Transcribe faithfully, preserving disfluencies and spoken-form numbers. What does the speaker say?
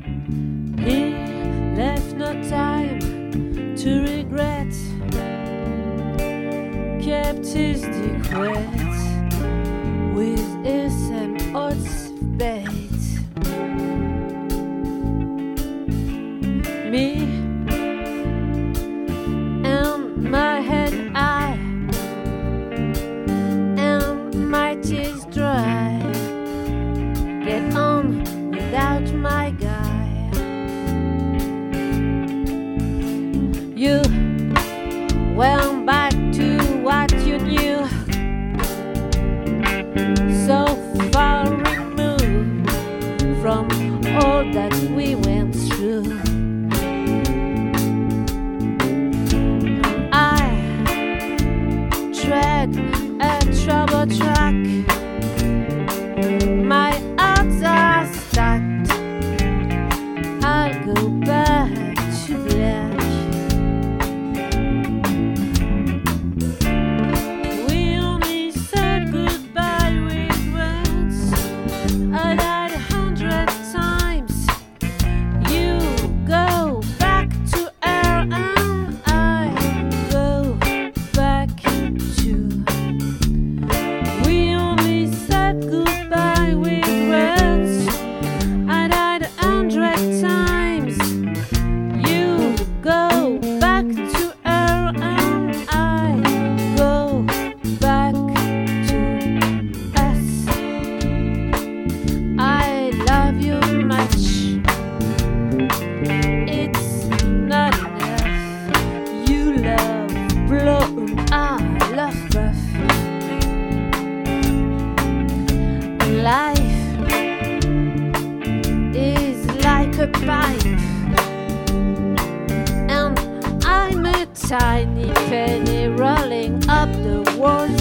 He left no time to regret, kept his secret with his same odds bet. Me and my head high and my tears dry, get on without my guy. You went back to what you knew, so far removed from all that we went through. I tread a troubled track, my odds are stacked, I'll go back to black. We only said goodbye with words, I died a hundred times. You go back to her and I go back to. We only said goodbye with words, I died a hundred times. You go back to her and I go back to us. I love you much, it's not enough. You love blow, I love rough. Life is like a pipe, and I'm a tiny penny rolling up the walls